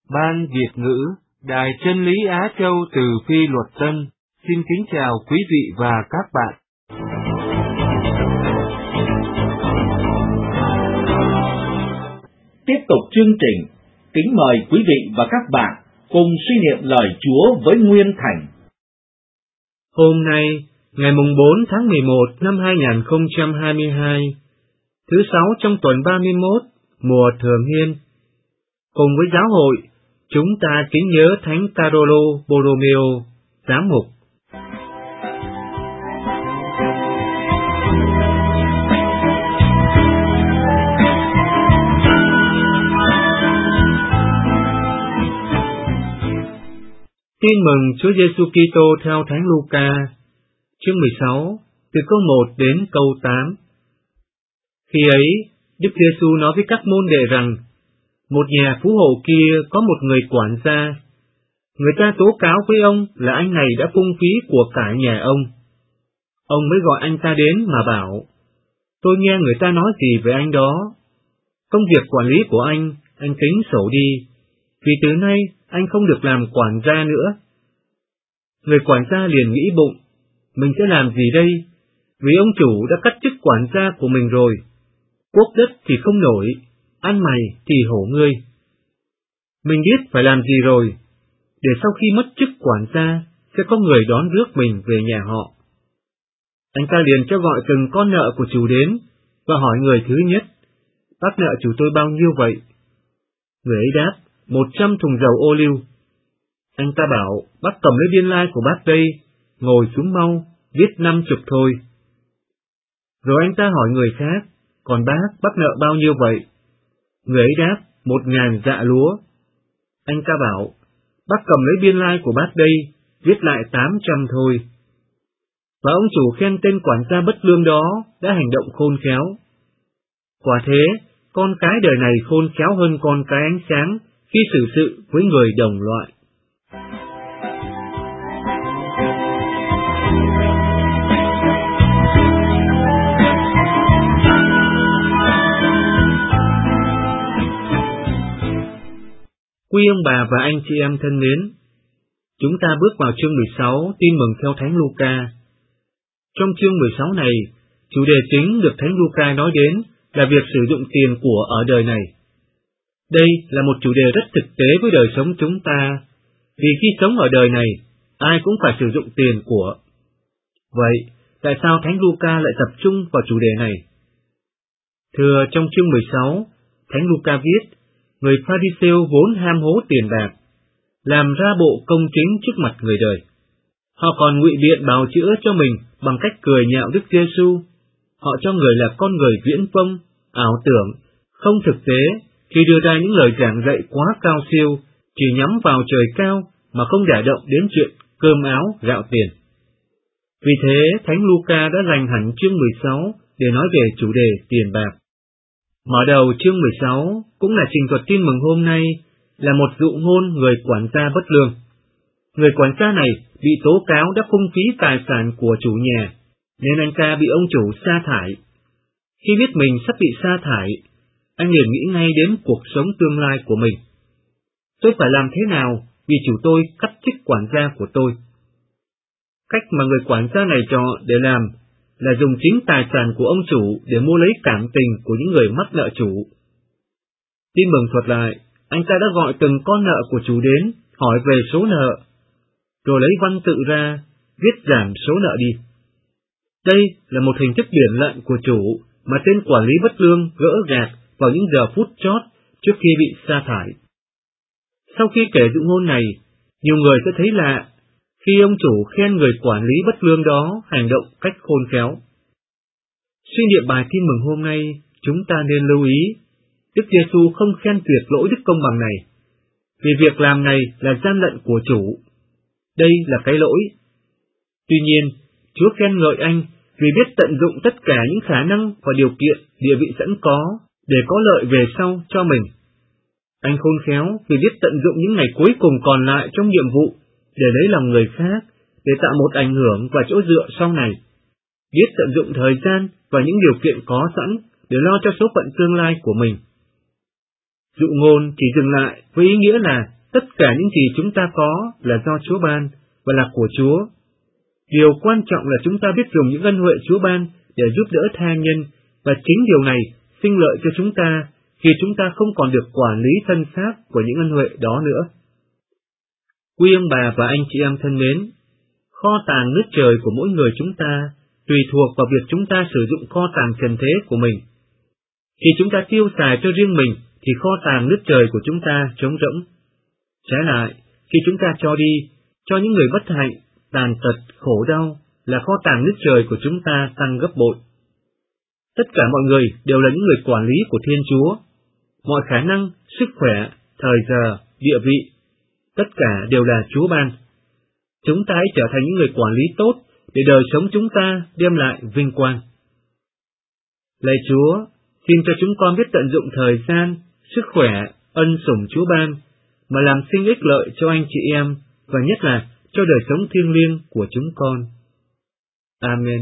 Ban Việt ngữ, Đài Chân lý Á Châu từ Phi Luật Tân, xin kính chào quý vị và các bạn. Tiếp tục chương trình, kính mời quý vị và các bạn cùng suy niệm lời Chúa với Nguyên Thành. Hôm nay, ngày 4 tháng 11 năm 2022, thứ Sáu trong tuần 31, mùa Thường Niên, cùng với giáo hội, chúng ta kính nhớ Thánh Carolo Borromeo, giám mục. Tin mừng Chúa Giêsu Kitô theo Thánh Luca, chương 16, từ câu 1 đến câu 8. Khi ấy, Đức Giêsu nói với các môn đệ rằng, một nhà phú hộ kia có một người quản gia. Người ta tố cáo với ông là anh này đã phung phí của cải nhà ông. Ông mới gọi anh ta đến mà bảo, tôi nghe người ta nói gì về anh đó. Công việc quản lý của anh tính sổ đi, vì từ nay anh không được làm quản gia nữa. Người quản gia liền nghĩ bụng, mình sẽ làm gì đây, vì ông chủ đã cắt chức quản gia của mình rồi. Quốc đất thì không nổi, ăn mày thì hổ ngươi. Mình biết phải làm gì rồi, để sau khi mất chức quản gia, sẽ có người đón rước mình về nhà họ. Anh ta liền cho gọi từng con nợ của chủ đến, và hỏi người thứ nhất, bác nợ chủ tôi bao nhiêu vậy? Người ấy đáp, 100 thùng dầu ô liu. Anh ta bảo, bác cầm lấy biên lai của bác đây, ngồi xuống mau, viết 50 thôi. Rồi anh ta hỏi người khác, còn bác nợ bao nhiêu vậy? Người ấy đáp, 1000 dạ lúa. Anh ta bảo, bác cầm lấy biên lai của bác đây, viết lại 800 thôi. Và ông chủ khen tên quản gia bất lương đó đã hành động khôn khéo. Quả thế, con cái đời này khôn khéo hơn con cái ánh sáng khi xử sự với người đồng loại. Quý ông bà và anh chị em thân mến, chúng ta bước vào chương 16 tin mừng theo Thánh Luca. Trong chương 16 này, chủ đề chính được Thánh Luca nói đến là việc sử dụng tiền của ở đời này. Đây là một chủ đề rất thực tế với đời sống chúng ta, vì khi sống ở đời này, ai cũng phải sử dụng tiền của. Vậy, tại sao Thánh Luca lại tập trung vào chủ đề này? Thưa, trong chương 16, Thánh Luca viết, người Pha-ri-sêu vốn ham hố tiền bạc, làm ra bộ công chính trước mặt người đời. Họ còn ngụy biện bào chữa cho mình bằng cách cười nhạo Đức Giêsu. Họ cho người là con người viễn vông, ảo tưởng, không thực tế khi đưa ra những lời giảng dạy quá cao siêu, chỉ nhắm vào trời cao mà không đả động đến chuyện cơm áo gạo tiền. Vì thế, Thánh Luca đã dành hẳn chương 16 để nói về chủ đề tiền bạc. Mở đầu chương 16 cũng là trình thuật tin mừng hôm nay, là một dụ ngôn người quản gia bất lương. Người quản gia này bị tố cáo đã phung phí tài sản của chủ nhà, nên anh ta bị ông chủ sa thải. Khi biết mình sắp bị sa thải, anh liền nghĩ ngay đến cuộc sống tương lai của mình. Tôi phải làm thế nào vì chủ tôi cắt chức quản gia của tôi? Cách mà người quản gia này chọn để làm là dùng chính tài sản của ông chủ để mua lấy cảm tình của những người mắc nợ chủ. Tin mừng thuật lại, anh ta đã gọi từng con nợ của chủ đến, hỏi về số nợ, rồi lấy văn tự ra, viết giảm số nợ đi. Đây là một hình thức điển lận của chủ mà tên quản lý bất lương gỡ gạc vào những giờ phút chót trước khi bị sa thải. Sau khi kể dụ ngôn này, nhiều người sẽ thấy lạ khi ông chủ khen người quản lý bất lương đó hành động cách khôn khéo. Suy niệm bài tin mừng hôm nay, chúng ta nên lưu ý, Đức Giêsu không khen tuyệt lỗi đức công bằng này, vì việc làm này là gian lận của chủ. Đây là cái lỗi. Tuy nhiên, Chúa khen ngợi anh vì biết tận dụng tất cả những khả năng và điều kiện địa vị sẵn có để có lợi về sau cho mình. Anh khôn khéo vì biết tận dụng những ngày cuối cùng còn lại trong nhiệm vụ để lấy lòng người khác, để tạo một ảnh hưởng và chỗ dựa sau này. Biết tận dụng thời gian và những điều kiện có sẵn để lo cho số phận tương lai của mình. Dụ ngôn chỉ dừng lại với ý nghĩa là tất cả những gì chúng ta có là do Chúa ban và là của Chúa. Điều quan trọng là chúng ta biết dùng những ân huệ Chúa ban để giúp đỡ tha nhân, và chính điều này sinh lợi cho chúng ta khi chúng ta không còn được quản lý thân xác của những ân huệ đó nữa. Quý ông bà và anh chị em thân mến, kho tàng nước trời của mỗi người chúng ta tùy thuộc vào việc chúng ta sử dụng kho tàng trần thế của mình. Khi chúng ta tiêu xài cho riêng mình thì kho tàng nước trời của chúng ta trống rỗng. Trái lại, khi chúng ta cho đi, cho những người bất hạnh, tàn tật, khổ đau, là kho tàng nước trời của chúng ta tăng gấp bội. Tất cả mọi người đều là những người quản lý của Thiên Chúa. Mọi khả năng, sức khỏe, thời giờ, địa vị, tất cả đều là Chúa ban. Chúng ta hãy trở thành những người quản lý tốt để đời sống chúng ta đem lại vinh quang. Lạy Chúa, xin cho chúng con biết tận dụng thời gian, sức khỏe, ân sủng Chúa ban, mà làm sinh ích lợi cho anh chị em, và nhất là cho đời sống thiêng liêng của chúng con. Amen.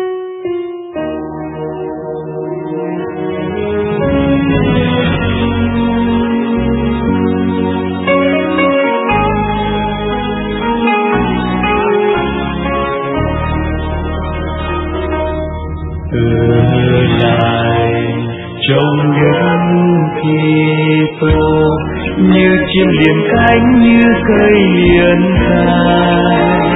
Trong những Kitô như chim liền cánh, như cây liền cánh,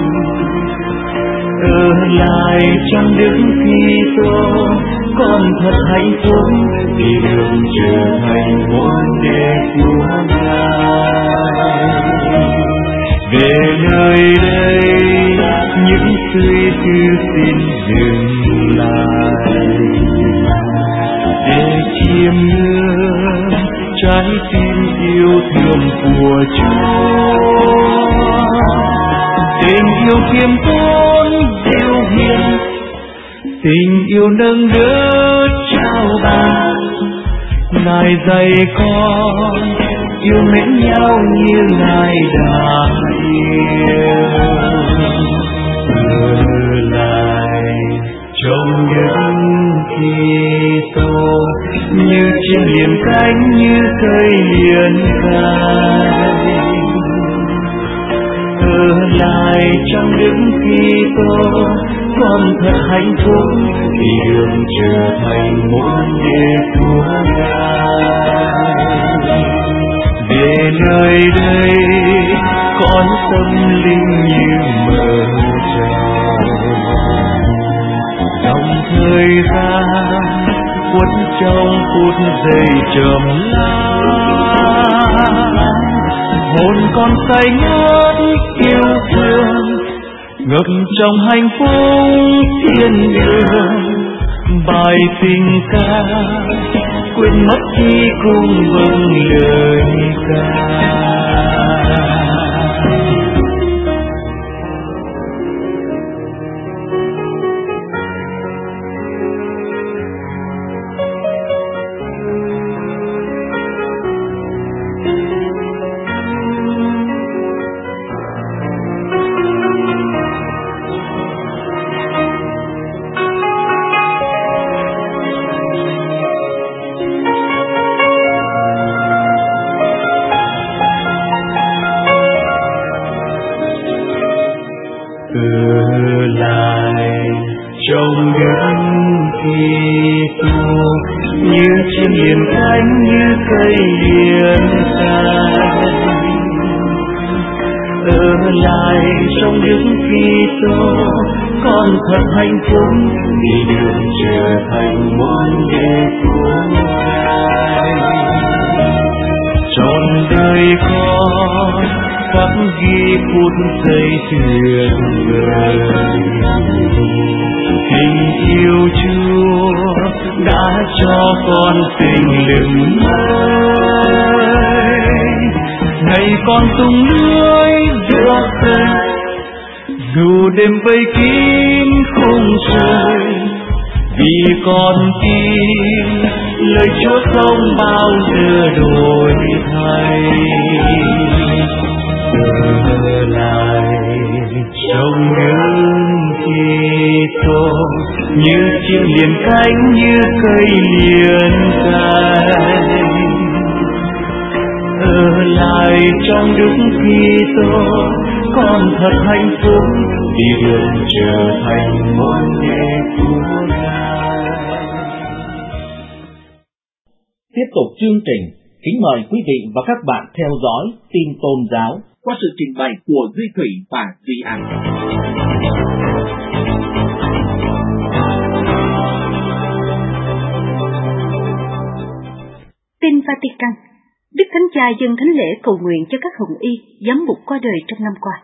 ở lại trong Đức Kitô con thật hạnh phúc, vì đường trở thành môn đệ của Ngài. Về nơi đây những suy tư xin dừng lại, để chiêm ngưỡng trái tim yêu thương của Chúa. Tình yêu khiêm tốn dịu hiền, tình yêu nâng đỡ trao ban, Ngài dạy con yêu mến nhau như Ngài đã yêu. Ở lại trong những Kitô như chim liền cánh, như cây liền cánh, ở lại trong Đức Kitô con thật hạnh phúc, vì đường trở thành môn đệ của Ngài. Về nơi đây con tâm linh như mở trào, trong thời gian quấn trong phút giây trầm lắng, hồn con say ngất yêu thương, ngập trong hạnh phúc thiên đường. Bài tình ca quên mất khi cùng vâng lời ca. Trong Đức Kitô như chim liền cánh, như cây liền cánh, ở lại trong Đức Kitô con thật hạnh phúc, vì đường trở thành môn đệ của Ngài. Trọn đời con khắc ghi phút giây tuyệt vời, tình yêu Chúa đã cho con tình lừng mới. Ngày con tung lưới giữa sân, dù đêm vây kín khung trời, vì con tin lời Chúa không bao giờ đổi thay. Trở lại trong Đức Kitô như chim liền cánh, như cây liền cánh, ở lại trong Đức Kitô, con thật hạnh phúc vì được trở thành môn đệ của Ngài. Tiếp tục chương trình, kính mời quý vị và các bạn theo dõi tin tôn giáo qua sự trình bày của Duy Thủy và Duy An. Tin Vatican. Đức Thánh Cha dâng thánh lễ cầu nguyện cho các hồng y, giám mục qua đời trong năm qua.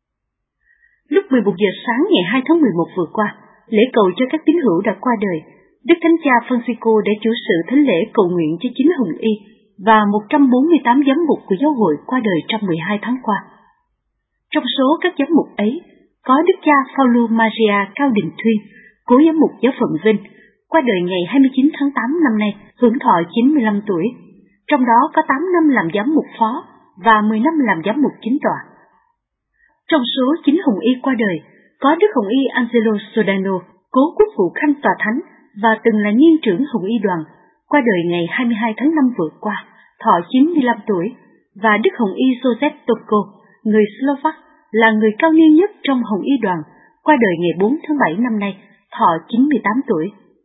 Lúc 11 giờ sáng ngày 2 tháng 11 vừa qua, lễ cầu cho các tín hữu đã qua đời, Đức Thánh Cha Francisco đã chủ sự thánh lễ cầu nguyện cho 9 hồng y và 148 giám mục của giáo hội qua đời trong 12 tháng qua. Trong số các giám mục ấy, có Đức cha Paulo Maria Cao Đình Thuyên, cố giám mục giáo phận Vinh, qua đời ngày 29 tháng 8 năm nay, hưởng thọ 95 tuổi. Trong đó có 8 năm làm giám mục phó và 10 năm làm giám mục chính tọa. Trong số 9 hồng y qua đời, có Đức Hồng y Angelo Sodano, cố quốc vụ khanh tòa thánh và từng là niên trưởng hồng y đoàn, qua đời ngày 22 tháng 5 vừa qua, thọ 95 tuổi, và Đức Hồng y Joseph Toko, người Slovak, là người cao niên nhất trong hồng y đoàn, qua đời ngày 4 tháng 7 năm nay, thọ 98 tuổi.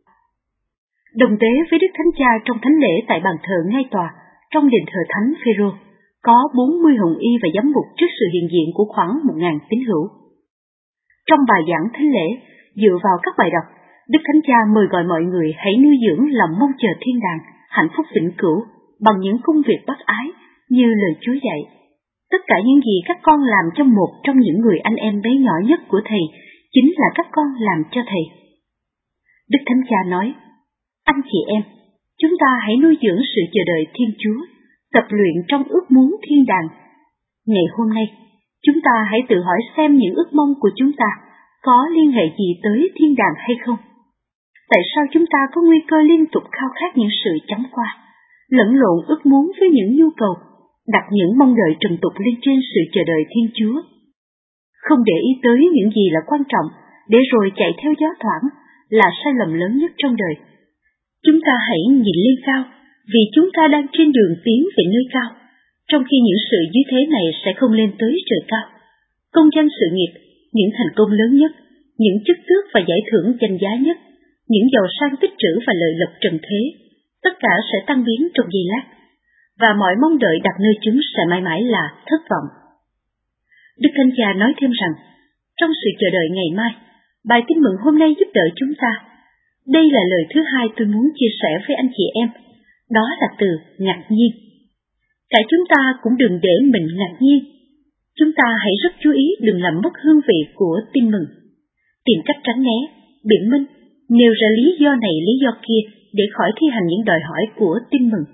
Đồng tế với Đức Thánh Cha trong thánh lễ tại bàn thờ ngay tòa, trong đền thờ Thánh Phêrô, có 40 hồng y và giám mục trước sự hiện diện của khoảng 1.000 tín hữu. Trong bài giảng thánh lễ, dựa vào các bài đọc, Đức Thánh Cha mời gọi mọi người hãy nuôi dưỡng lòng mong chờ thiên đàng, hạnh phúc vĩnh cửu bằng những công việc bác ái như lời Chúa dạy. Tất cả những gì các con làm cho một trong những người anh em bé nhỏ nhất của Thầy chính là các con làm cho Thầy. Đức Thánh Cha nói: Anh chị em, chúng ta hãy nuôi dưỡng sự chờ đợi Thiên Chúa, tập luyện trong ước muốn thiên đàng. Ngày hôm nay, chúng ta hãy tự hỏi xem những ước mong của chúng ta có liên hệ gì tới thiên đàng hay không? Tại sao chúng ta có nguy cơ liên tục khao khát những sự chóng qua, lẫn lộn ước muốn với những nhu cầu, đặt những mong đợi trần tục lên trên sự chờ đợi Thiên Chúa? Không để ý tới những gì là quan trọng, để rồi chạy theo gió thoảng là sai lầm lớn nhất trong đời. Chúng ta hãy nhìn lên cao, vì chúng ta đang trên đường tiến về nơi cao, trong khi những sự dưới thế này sẽ không lên tới trời cao. Công danh sự nghiệp, những thành công lớn nhất, những chức tước và giải thưởng danh giá nhất, những giàu sang tích trữ và lợi lộc trần thế, tất cả sẽ tan biến trong giây lát, và mọi mong đợi đặt nơi chúng sẽ mãi mãi là thất vọng. Đức Thánh Cha nói thêm rằng, trong sự chờ đợi ngày mai, bài tin mừng hôm nay giúp đỡ chúng ta. Đây là lời thứ hai tôi muốn chia sẻ với anh chị em, đó là từ ngạc nhiên. Cả chúng ta cũng đừng để mình ngạc nhiên. Chúng ta hãy rất chú ý đừng làm mất hương vị của tin mừng. Tìm cách tránh né, biện minh, nêu ra lý do này lý do kia để khỏi thi hành những đòi hỏi của tin mừng.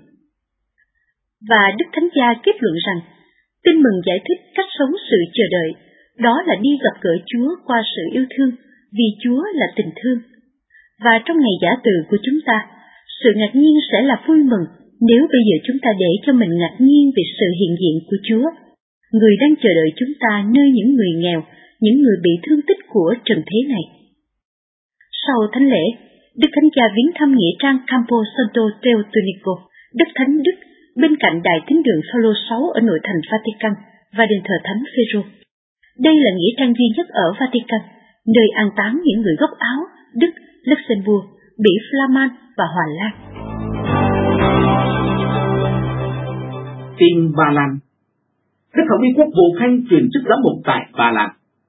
Và Đức Thánh Cha kết luận rằng, tin mừng giải thích cách sống sự chờ đợi, đó là đi gặp gỡ Chúa qua sự yêu thương, vì Chúa là tình thương. Và trong ngày giã từ của chúng ta, sự ngạc nhiên sẽ là vui mừng nếu bây giờ chúng ta để cho mình ngạc nhiên về sự hiện diện của Chúa, người đang chờ đợi chúng ta nơi những người nghèo, những người bị thương tích của trần thế này. Sau thánh lễ, Đức Thánh Cha viếng thăm nghĩa trang Campo Santo Teotonico, đất Thánh Đức, bên cạnh Đại Thánh đường Phaolô 6 ở nội thành Vatican và đền thờ Thánh Phêrô. Đây là nghĩa trang duy nhất ở Vatican, nơi an táng những người gốc Áo, Đức, Luxembourg, Bỉ Flaman và Hòa Lan. Tin Ba Lan. Đức Hồng y Quốc vụ Khanh truyền chức giám mục tại Ba Lan.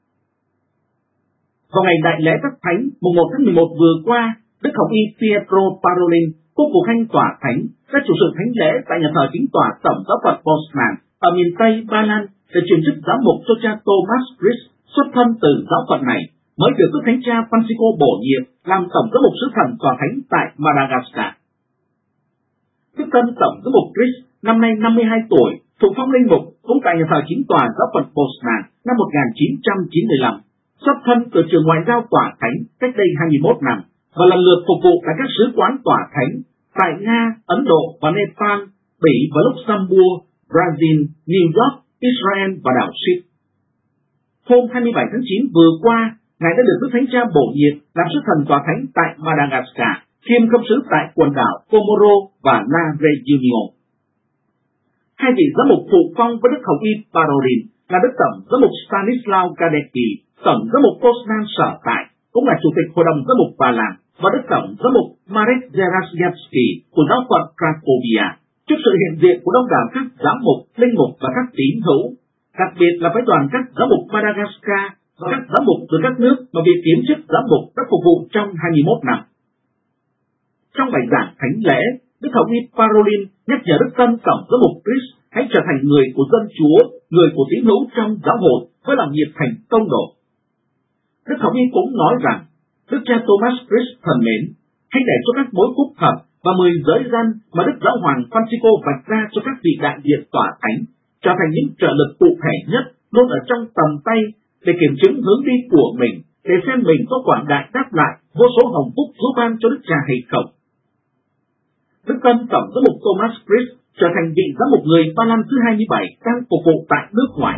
Vào ngày đại lễ Các Thánh mùng 1 tháng 11 vừa qua, Đức Hồng y Pietro Parolin, Quốc vụ Khanh tòa thánh, đã chủ sự thánh lễ tại nhà thờ chính tòa Tổng giáo phận Poznan ở miền Tây Ba Lan để truyền chức giám mục cho cha Thomas Chris, xuất thân từ giáo phận này, mới được Đức Thánh Cha Francisco bổ nhiệm làm Tổng giám mục sứ thần tòa thánh tại Madagascar. Đức tân Tổng giám mục Chris năm nay 52 tuổi, thụ phong linh mục cũng tại nhà thờ chính tòa giáo phận Poznan năm 1995, xuất thân từ trường ngoại giao tòa thánh cách đây 21 năm và lần lượt phục vụ tại các sứ quán tòa thánh tại Nga, Ấn Độ và Nepal, Bỉ và Luxembourg, Brazil, New York, Israel và đảo Sip. Hôm 27 tháng 9 vừa qua, Ngài đã được Đức Thánh Cha bổ nhiệm làm sứ thần tòa thánh tại Madagascar, kiêm công sứ tại quần đảo Comoro và La Réunion. Hai vị giám mục phụ phong với Đức Hồng Y Parolin là Đức Tổng giám mục Stanislaw Gadecki, Tổng giám mục Poznan sở tại, cũng là Chủ tịch Hội đồng giám mục Ba Lan, và Đức Tổng giám mục Marek Zeraszewski của giáo phận Cracovia, trước sự hiện diện của đông đảo các giám mục, linh mục và các tín hữu, đặc biệt là phái đoàn các giám mục Madagascar và các giám mục từ các nước mà việc tiến chức giám mục đã phục vụ trong 21 năm. Trong bài giảng thánh lễ, Đức Hồng Y Parolin nhắc nhở Đức Tân Tổng giám mục Chris hãy trở thành người của dân Chúa, người của tín hữu trong giáo hội với lòng nhiệt thành công độ. Đức Hồng Y cũng nói rằng, Đức cha Thomas Chris thần mến, hãy để cho các mối phúc thập và 10 giới dân mà Đức Giáo Hoàng Francisco vạch ra cho các vị đại diện tỏa thánh trở thành những trợ lực cụ thể nhất luôn ở trong tầm tay để kiểm chứng hướng đi của mình, để xem mình có quảng đại đáp lại vô số hồng phúc giúp ban cho Đức cha hay không. Đức Tân Tổng giám mục Thomas Chris trở thành vị giám mục người Ba Lan thứ 27 đang phục vụ tại nước ngoài.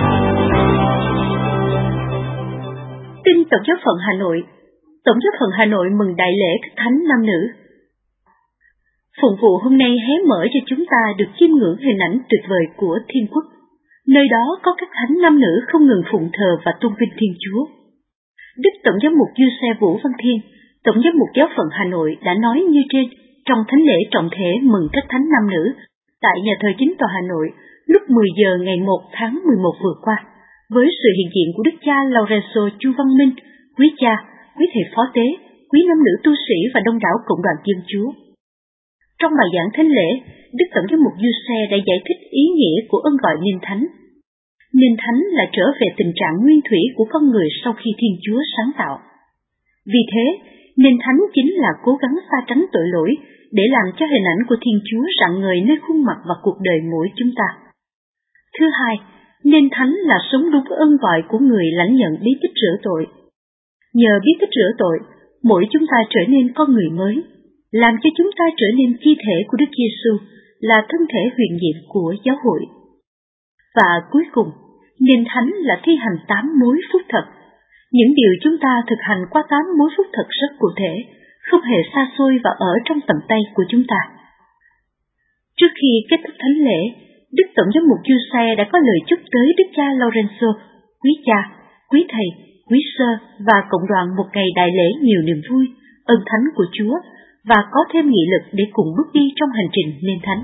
Tin Tổng giáo phận Hà Nội. Tổng giáo phận Hà Nội mừng đại lễ Thích Thánh Nam Nữ. Phụng vụ hôm nay hé mở cho chúng ta được chiêm ngưỡng hình ảnh tuyệt vời của Thiên Quốc. Nơi đó có các thánh nam nữ không ngừng phụng thờ và tôn vinh Thiên Chúa. Đức Tổng giám mục Giuse Vũ Văn Thiên, Tổng giám mục giáo phận Hà Nội đã nói như trên trong thánh lễ trọng thể mừng các thánh nam nữ tại nhà thờ Chính tòa Hà Nội lúc 10 giờ ngày 1 tháng 11 vừa qua, với sự hiện diện của Đức cha Lorenzo Chu Văn Minh, quý cha, quý thầy phó tế, quý nam nữ tu sĩ và đông đảo cộng đoàn dân Chúa. Trong bài giảng thánh lễ, Đức Tổng giám mục Giuse đã giải thích ý nghĩa của ơn gọi nên thánh. Nên thánh là trở về tình trạng nguyên thủy của con người sau khi Thiên Chúa sáng tạo. Vì thế, nên thánh chính là cố gắng xa tránh tội lỗi để làm cho hình ảnh của Thiên Chúa rạng ngời nơi khuôn mặt và cuộc đời mỗi chúng ta. Thứ hai, nên thánh là sống đúng ơn gọi của người lãnh nhận bí tích rửa tội. Nhờ bí tích rửa tội, mỗi chúng ta trở nên con người mới, làm cho chúng ta trở nên thi thể của Đức Giêsu, là thân thể huyền nhiệm của giáo hội. Và cuối cùng, nên thánh là thi hành 8 mối phúc thật. Những điều chúng ta thực hành qua 8 mối phúc thật rất cụ thể, không hề xa xôi và ở trong tầm tay của chúng ta. Trước khi kết thúc thánh lễ, Đức Tổng giám mục Giuse đã có lời chúc tới Đức cha Lorenzo, quý cha, quý thầy, quý sơ và cộng đoàn một ngày đại lễ nhiều niềm vui, ơn thánh của Chúa và có thêm nghị lực để cùng bước đi trong hành trình nên thánh.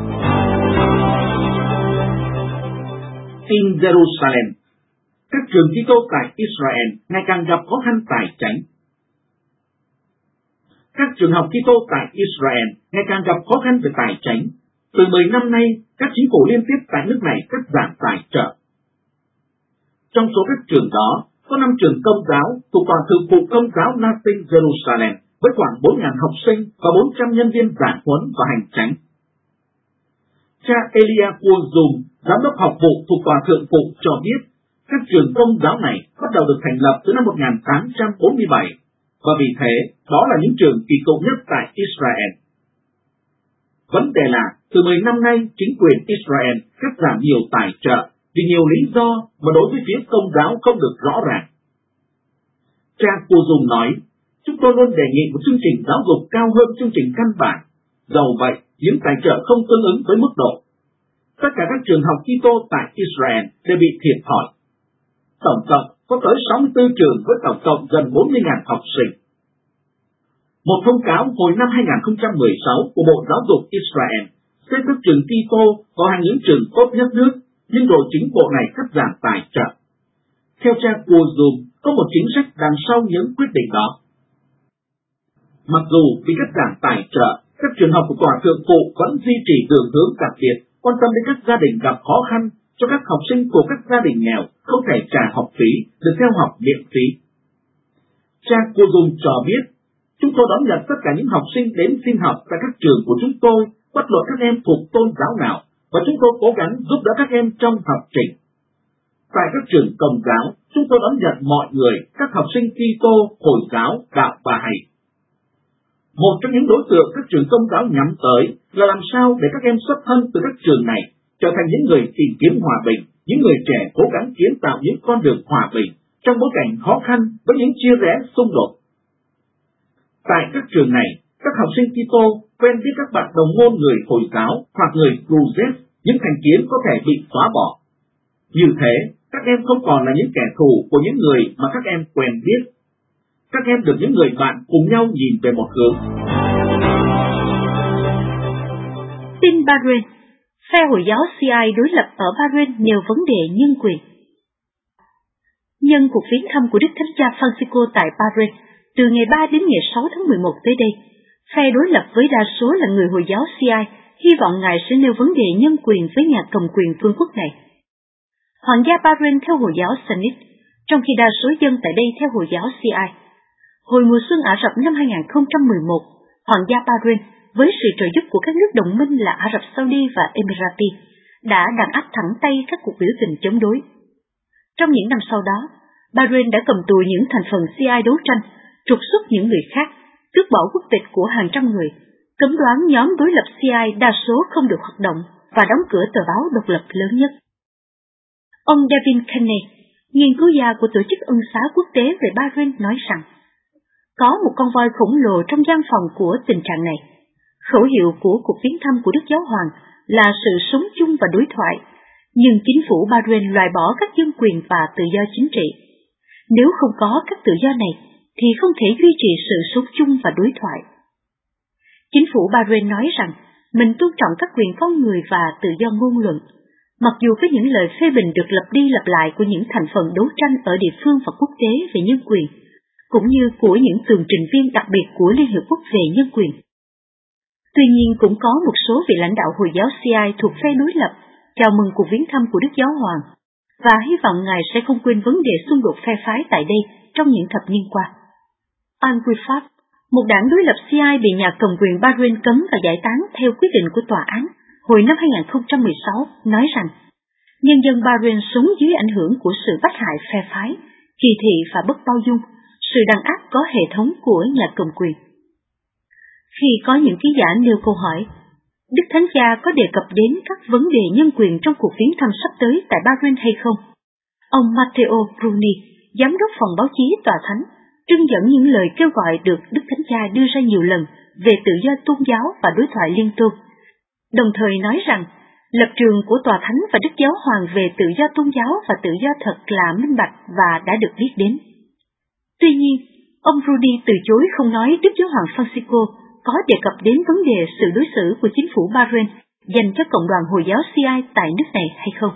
Tin Jerusalem. Các trường Kitô tại Israel ngày càng gặp khó khăn tài chánh. Các trường học Kitô tại Israel ngày càng gặp khó khăn về tài chánh. Từ 10 năm nay, các chính phủ liên tiếp tại nước này cắt giảm tài trợ. Trong số các trường đó, có 5 trường công giáo thuộc Tòa Thượng phụ Công giáo Latin Jerusalem với khoảng 4.000 học sinh và 400 nhân viên giảng huấn và hành chánh. Cha Elia Kuozum, giám đốc học vụ thuộc Tòa Thượng phụ cho biết, các trường công giáo này bắt đầu được thành lập từ năm 1847, và vì thế, đó là những trường kỳ cựu nhất tại Israel. Vấn đề là, từ 10 năm nay, chính quyền Israel cắt giảm nhiều tài trợ vì nhiều lý do mà đối với phía công giáo không được rõ ràng. Cha Kuozum nói, chúng tôi luôn đề nghị một chương trình giáo dục cao hơn chương trình căn bản. Dầu vậy, những tài trợ không tương ứng với mức độ. Tất cả các trường học Kitô tại Israel đều bị thiệt thòi. Tổng cộng có tới 64 trường với tổng cộng gần 40.000 học sinh. Một thông cáo hồi năm 2016 của Bộ Giáo dục Israel xếp các trường Kitô vào hàng những trường tốt nhất nước, nhưng rồi chính bộ này cắt giảm tài trợ. Theo cha Kuozum, có một chính sách đằng sau những quyết định đó. Mặc dù vì cắt giảm tài trợ, các trường học của Tòa Thượng phụ vẫn duy trì đường hướng đặc biệt, quan tâm đến các gia đình gặp khó khăn, cho các học sinh của các gia đình nghèo không thể trả học phí được theo học miễn phí. Cha Kuozum cho biết, chúng tôi đón nhận tất cả những học sinh đến xin học tại các trường của chúng tôi, bất luận các em thuộc tôn giáo nào, và chúng tôi cố gắng giúp đỡ các em trong học trình. Tại các trường Công giáo, chúng tôi đón nhận mọi người, các học sinh Kitô, Hồi giáo, đạo Bahá'í. Một trong những đối tượng các trường Công giáo nhắm tới là làm sao để các em xuất thân từ các trường này trở thành những người tìm kiếm hòa bình, những người trẻ cố gắng kiến tạo những con đường hòa bình trong bối cảnh khó khăn với những chia rẽ xung đột. Tại các trường này, các học sinh Kitô quen biết các bạn đồng môn người Hồi giáo hoặc người Druze, những thành kiến có thể bị xóa bỏ. Như thế, các em không còn là những kẻ thù của những người mà các em quen biết. Các em được những người bạn cùng nhau nhìn về một hướng. Tin Bahrain. Phe Hồi giáo Shia đối lập ở Bahrain nêu vấn đề nhân quyền. Nhân cuộc viếng thăm của Đức Thánh Cha Francisco tại Bahrain từ ngày 3 đến ngày 6 tháng 11 tới đây, phe đối lập với đa số là người Hồi giáo Shia hy vọng Ngài sẽ nêu vấn đề nhân quyền với nhà cầm quyền vương quốc này. Hoàng gia Bahrain theo Hồi giáo Sunnit, trong khi đa số dân tại đây theo Hồi giáo Shia. Hồi mùa xuân Ả Rập năm 2011, Hoàng gia Bahrain với sự trợ giúp của các nước đồng minh là Ả Rập Saudi và Emirati đã đàn áp thẳng tay các cuộc biểu tình chống đối. Trong những năm sau đó, Bahrain đã cầm tù những thành phần Shia đấu tranh, trục xuất những người khác, tước bỏ quốc tịch của hàng trăm người, cấm đoán nhóm đối lập Shia đa số không được hoạt động và đóng cửa tờ báo độc lập lớn nhất. Ông Devin Kenney, nghiên cứu gia của Tổ chức Ân xá Quốc tế về Bahrain nói rằng, có một con voi khổng lồ trong gian phòng của tình trạng này. Khẩu hiệu của cuộc viếng thăm của Đức Giáo Hoàng là sự sống chung và đối thoại, nhưng chính phủ Bahrain loại bỏ các dân quyền và tự do chính trị. Nếu không có các tự do này, thì không thể duy trì sự sống chung và đối thoại. Chính phủ Bahrain nói rằng mình tôn trọng các quyền con người và tự do ngôn luận, mặc dù với những lời phê bình được lặp đi lặp lại của những thành phần đấu tranh ở địa phương và quốc tế về nhân quyền, cũng như của những tường trình viên đặc biệt của Liên Hiệp Quốc về nhân quyền. Tuy nhiên cũng có một số vị lãnh đạo Hồi giáo Shia thuộc phe đối lập chào mừng cuộc viếng thăm của Đức Giáo Hoàng và hy vọng Ngài sẽ không quên vấn đề xung đột phe phái tại đây trong những thập niên qua. Al-Wifaq, một đảng đối lập Shia bị nhà cầm quyền Bahrain cấm và giải tán theo quyết định của tòa án hồi năm 2016, nói rằng nhân dân Bahrain sống dưới ảnh hưởng của sự bách hại phe phái, kỳ thị và bất bao dung, sự đàn áp có hệ thống của nhà cầm quyền. Khi có những ký giả nêu câu hỏi, Đức Thánh Cha có đề cập đến các vấn đề nhân quyền trong cuộc viếng thăm sắp tới tại Bahrain hay không? Ông Matteo Bruni, giám đốc phòng báo chí tòa thánh, trưng dẫn những lời kêu gọi được Đức Thánh Cha đưa ra nhiều lần về tự do tôn giáo và đối thoại liên tôn, đồng thời nói rằng lập trường của tòa thánh và Đức Giáo Hoàng về tự do tôn giáo và tự do thật là minh bạch và đã được biết đến. Tuy nhiên, ông Bruni từ chối không nói Đức Giáo Hoàng Francisco có đề cập đến vấn đề sự đối xử của chính phủ Bahrain dành cho cộng đoàn Hồi giáo Shia tại nước này hay không.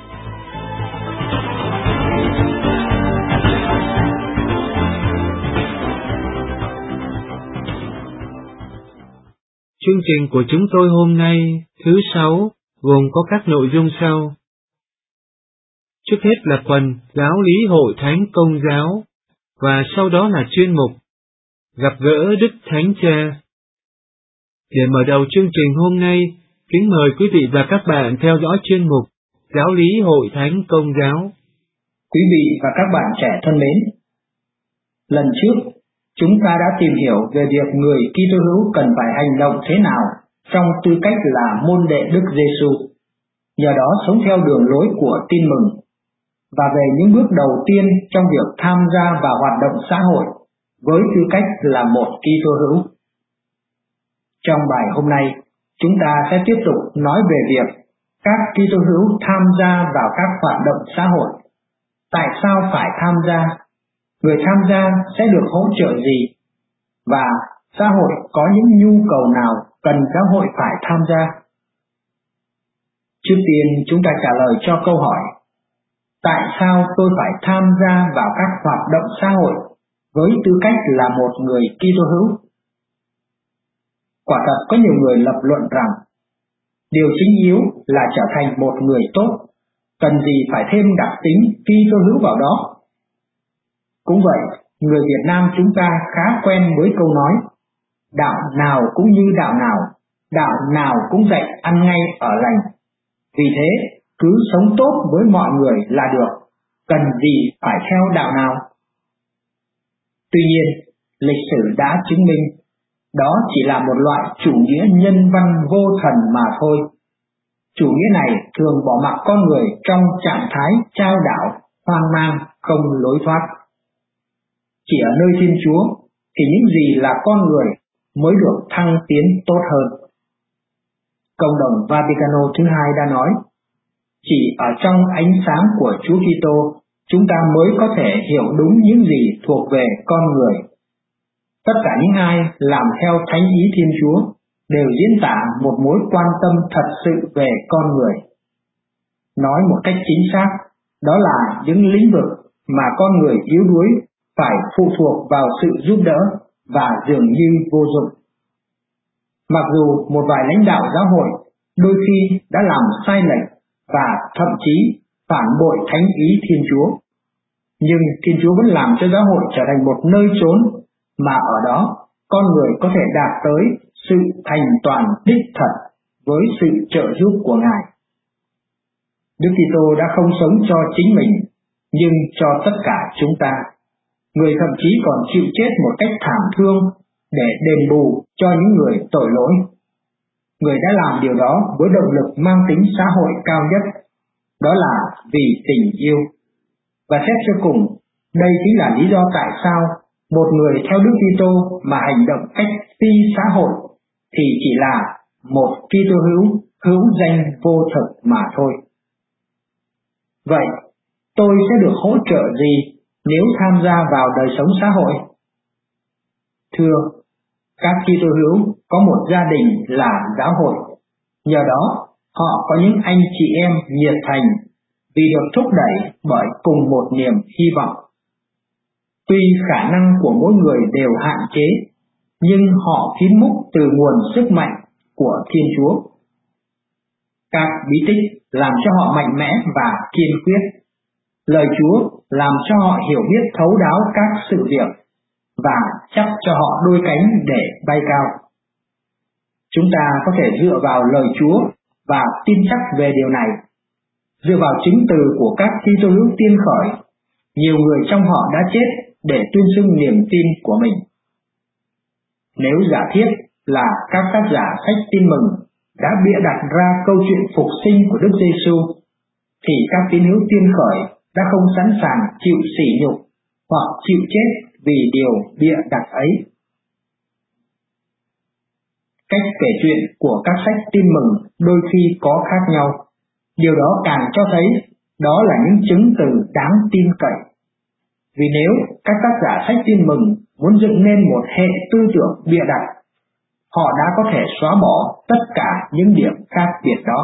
Chương trình của chúng tôi hôm nay, thứ Sáu, gồm có các nội dung sau. Trước hết là phần Giáo lý Hội Thánh Công giáo, và sau đó là chuyên mục Gặp gỡ Đức Thánh Cha. Để mở đầu chương trình hôm nay, kính mời quý vị và các bạn theo dõi chuyên mục Giáo lý Hội Thánh Công giáo. Quý vị và các bạn trẻ thân mến, lần trước chúng ta đã tìm hiểu về việc người Kitô hữu cần phải hành động thế nào trong tư cách là môn đệ Đức Giêsu, nhờ đó sống theo đường lối của tin mừng, và về những bước đầu tiên trong việc tham gia vào hoạt động xã hội với tư cách là một Kitô hữu. Trong bài hôm nay, chúng ta sẽ tiếp tục nói về việc các Kitô hữu tham gia vào các hoạt động xã hội. Tại sao phải tham gia? Người tham gia sẽ được hỗ trợ gì? Và xã hội có những nhu cầu nào cần giáo hội phải tham gia? Trước tiên chúng ta trả lời cho câu hỏi: tại sao tôi phải tham gia vào các hoạt động xã hội với tư cách là một người Kitô hữu? Quả thật có nhiều người lập luận rằng điều chính yếu là trở thành một người tốt, cần gì phải thêm đặc tính Kitô hữu vào đó. Cũng vậy, người Việt Nam chúng ta khá quen với câu nói đạo nào cũng như đạo nào cũng dạy ăn ngay ở lành. Vì thế, cứ sống tốt với mọi người là được, cần gì phải theo đạo nào. Tuy nhiên, lịch sử đã chứng minh đó chỉ là một loại chủ nghĩa nhân văn vô thần mà thôi. Chủ nghĩa này thường bỏ mặc con người trong trạng thái chao đảo, hoang mang, không lối thoát. Chỉ ở nơi Thiên Chúa thì những gì là con người mới được thăng tiến tốt hơn. Cộng đồng Vaticano thứ hai đã nói, chỉ ở trong ánh sáng của Chúa Kitô, chúng ta mới có thể hiểu đúng những gì thuộc về con người. Tất cả những ai làm theo thánh ý Thiên Chúa đều diễn tả một mối quan tâm thật sự về con người. Nói một cách chính xác, đó là những lĩnh vực mà con người yếu đuối phải phụ thuộc vào sự giúp đỡ và dường như vô dụng. Mặc dù một vài lãnh đạo giáo hội đôi khi đã làm sai lệch và thậm chí phản bội thánh ý Thiên Chúa, nhưng Thiên Chúa vẫn làm cho giáo hội trở thành một nơi chốn mà ở đó con người có thể đạt tới sự thành toàn đích thật với sự trợ giúp của Ngài. Đức Kitô đã không sống cho chính mình, nhưng cho tất cả chúng ta. Người thậm chí còn chịu chết một cách thảm thương để đền bù cho những người tội lỗi. Người đã làm điều đó với động lực mang tính xã hội cao nhất, đó là vì tình yêu. Và xét cho cùng, đây chính là lý do tại sao một người theo Đức Kitô mà hành động cách phi xã hội thì chỉ là một Kitô hữu danh vô thực mà thôi. Vậy, tôi sẽ được hỗ trợ gì nếu tham gia vào đời sống xã hội? Thưa, các Kitô hữu có một gia đình là giáo hội. Nhờ đó, họ có những anh chị em nhiệt thành vì được thúc đẩy bởi cùng một niềm hy vọng. Tuy khả năng của mỗi người đều hạn chế, nhưng họ kín múc từ nguồn sức mạnh của Thiên Chúa. Các bí tích làm cho họ mạnh mẽ và kiên quyết. Lời Chúa làm cho họ hiểu biết thấu đáo các sự việc và chắp cho họ đôi cánh để bay cao. Chúng ta có thể dựa vào lời Chúa và tin chắc về điều này. Dựa vào chứng từ của các Kitô hữu tiên khởi, nhiều người trong họ đã chết để tuyên xưng niềm tin của mình. Nếu giả thiết là các tác giả sách Tin Mừng đã bịa đặt ra câu chuyện phục sinh của Đức Giêsu, thì các tín hữu tiên khởi đã không sẵn sàng chịu sỉ nhục hoặc chịu chết vì điều bịa đặt ấy. Cách kể chuyện của các sách Tin Mừng đôi khi có khác nhau. Điều đó càng cho thấy đó là những chứng từ đáng tin cậy. Vì nếu các tác giả sách Tin Mừng muốn dựng nên một hệ tư tưởng bịa đặt, họ đã có thể xóa bỏ tất cả những điểm khác biệt đó.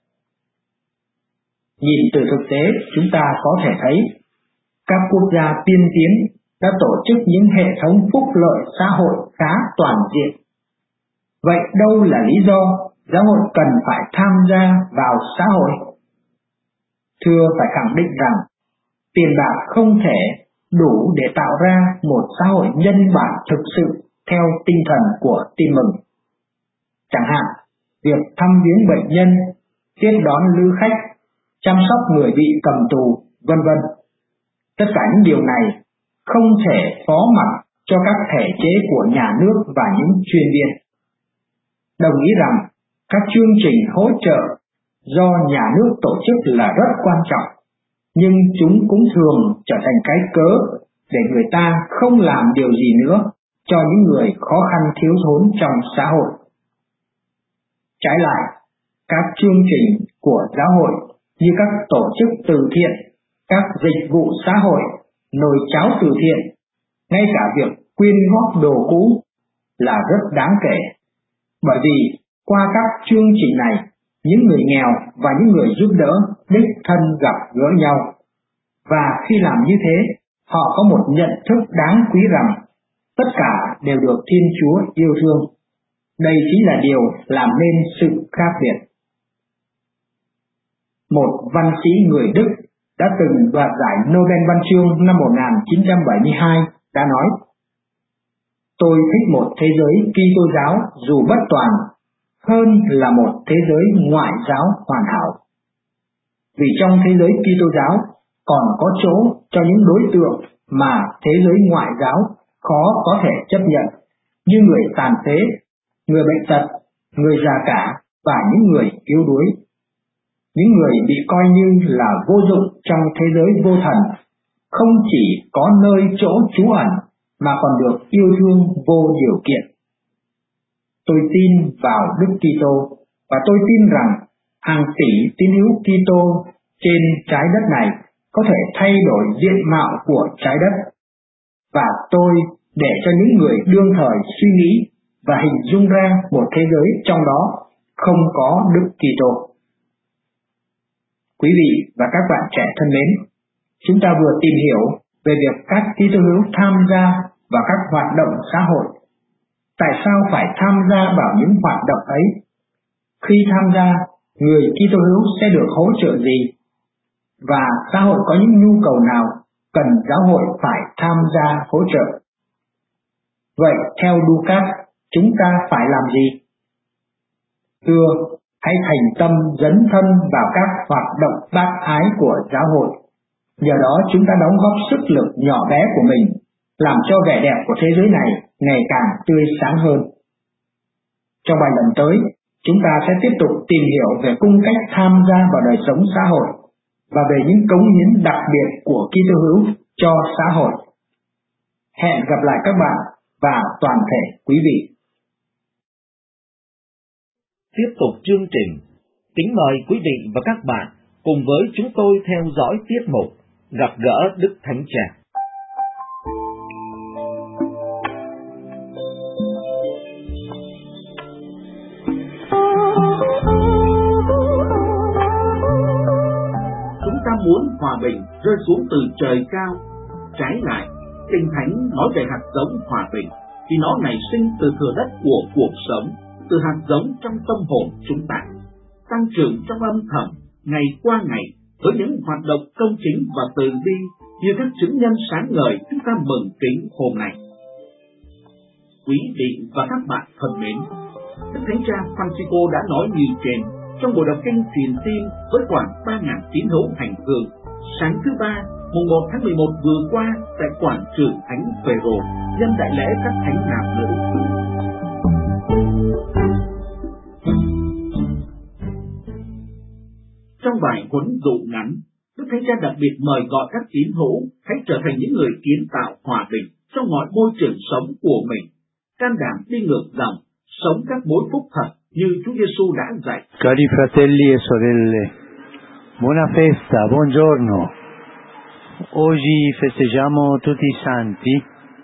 Nhìn từ thực tế, chúng ta có thể thấy các quốc gia tiên tiến đã tổ chức những hệ thống phúc lợi xã hội khá toàn diện. Vậy đâu là lý do giáo hội cần phải tham gia vào xã hội? Thưa, phải khẳng định rằng tiền bạc không thể đủ để tạo ra một xã hội nhân bản thực sự theo tinh thần của Tin Mừng. Chẳng hạn, việc thăm viếng bệnh nhân, tiếp đón lữ khách, chăm sóc người bị cầm tù, vân vân. Tất cả những điều này không thể phó mặc cho các thể chế của nhà nước và những chuyên viên. Đồng ý rằng các chương trình hỗ trợ do nhà nước tổ chức là rất quan trọng, nhưng chúng cũng thường trở thành cái cớ để người ta không làm điều gì nữa cho những người khó khăn thiếu thốn trong xã hội. Trái lại, các chương trình của giáo hội như các tổ chức từ thiện, các dịch vụ xã hội, nồi cháo từ thiện, ngay cả việc quyên góp đồ cũ là rất đáng kể. Bởi vì qua các chương trình này, những người nghèo và những người giúp đỡ đích thân gặp gỡ nhau. Và khi làm như thế, họ có một nhận thức đáng quý rằng tất cả đều được Thiên Chúa yêu thương. Đây chính là điều làm nên sự khác biệt. Một văn sĩ người Đức đã từng đoạt giải Nobel Văn chương năm 1972 đã nói: "Tôi thích một thế giới Kitô giáo dù bất toàn hơn là một thế giới ngoại giáo hoàn hảo. Vì trong thế giới Kitô giáo còn có chỗ cho những đối tượng mà thế giới ngoại giáo khó có thể chấp nhận, như người tàn phế, người bệnh tật, người già cả và những người yếu đuối. Những người bị coi như là vô dụng trong thế giới vô thần, không chỉ có nơi chỗ trú ẩn mà còn được yêu thương vô điều kiện. Tôi tin vào Đức Kitô và tôi tin rằng hàng tỷ tín hữu Kitô trên trái đất này có thể thay đổi diện mạo của trái đất, và tôi để cho những người đương thời suy nghĩ và hình dung ra một thế giới trong đó không có Đức Kitô. Quý vị và các bạn trẻ thân mến, chúng ta vừa tìm hiểu về việc các Kitô hữu tham gia vào các hoạt động xã hội. Tại sao phải tham gia vào những hoạt động ấy? Khi tham gia, người Kitô hữu sẽ được hỗ trợ gì? Và xã hội có những nhu cầu nào cần giáo hội phải tham gia hỗ trợ? Vậy theo Lucas, chúng ta phải làm gì? Thưa, hãy thành tâm dấn thân vào các hoạt động bác ái của giáo hội. Nhờ đó chúng ta đóng góp sức lực nhỏ bé của mình, làm cho vẻ đẹp của thế giới này ngày càng tươi sáng hơn. Trong bài lần tới, chúng ta sẽ tiếp tục tìm hiểu về cung cách tham gia vào đời sống xã hội và về những cống hiến đặc biệt của Kitô hữu cho xã hội. Hẹn gặp lại các bạn và toàn thể quý vị. Tiếp tục chương trình, kính mời quý vị và các bạn cùng với chúng tôi theo dõi tiết mục Gặp gỡ Đức Thánh Cha. Chúng ta muốn hòa bình rơi xuống từ trời cao. Trái lại, Kinh Thánh nói về hạt giống hòa bình, vì nó nảy sinh từ thừa đất của cuộc sống, từ hạt giống trong tâm hồn chúng ta, tăng trưởng trong âm thầm, ngày qua ngày, với những hoạt động công chính và từ bi như các chứng nhân sáng ngời chúng ta mừng kính hôm nay. Quý vị và các bạn thân mến, Đức Thánh Cha Francisco đã nói như trên trong buổi đọc kinh truyền tin với khoảng 3.000 tín hữu hành hương sáng thứ Ba, mùng 1 tháng 11 vừa qua tại quảng trường Thánh Phêrô nhân đại lễ các thánh nam nữ. Trong bài huấn dụ ngắn, Đức Thánh Cha đặc biệt mời gọi các tín hữu hãy trở thành những người kiến tạo hòa bình trong mọi môi trường sống của mình, can đảm đi ngược dòng, sống các mối phúc thật như Chúa Giêsu đã dạy. Cari fratelli e sorelle, buona festa, buongiorno. Oggi festeggiamo tutti i santi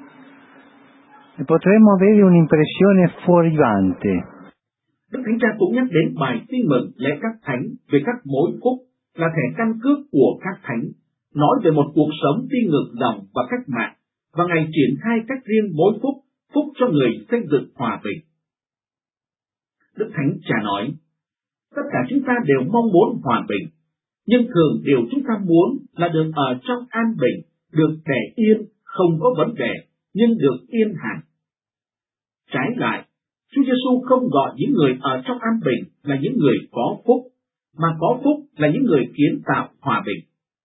e potremmo avere un'impressione fuorviante. Đức Thánh Cha cũng nhắc đến bài tin mừng lễ các thánh về các mối phúc là thẻ căn cước của các thánh, nói về một cuộc sống đi ngược dòng và cách mạng, và ngày triển khai cách riêng mối phúc, phúc cho người xây dựng hòa bình. Đức Thánh Cha nói, tất cả chúng ta đều mong muốn hòa bình, nhưng thường điều chúng ta muốn là được ở trong an bình, được để yên, không có vấn đề, nhưng được yên hẳn. Trái lại, Chúa Giêsu không gọi những người ở trong an bình là những người có phúc, mà có phúc là những người kiến tạo hòa bình.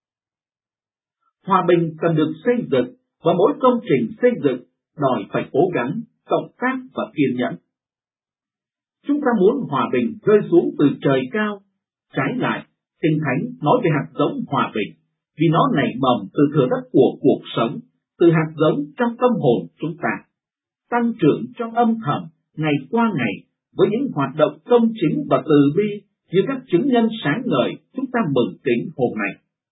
Hòa bình cần được xây dựng, và mỗi công trình xây dựng đòi phải cố gắng, cộng tác và kiên nhẫn. Chúng ta muốn hòa bình rơi xuống từ trời cao. Trái lại, Kinh Thánh nói về hạt giống hòa bình, vì nó nảy mầm từ thừa đất của cuộc sống, từ hạt giống trong tâm hồn chúng ta, tăng trưởng trong âm thầm, ngày qua ngày, với những hoạt động công chính và từ bi như các chứng nhân sáng ngời chúng ta mừng kính hôm nay.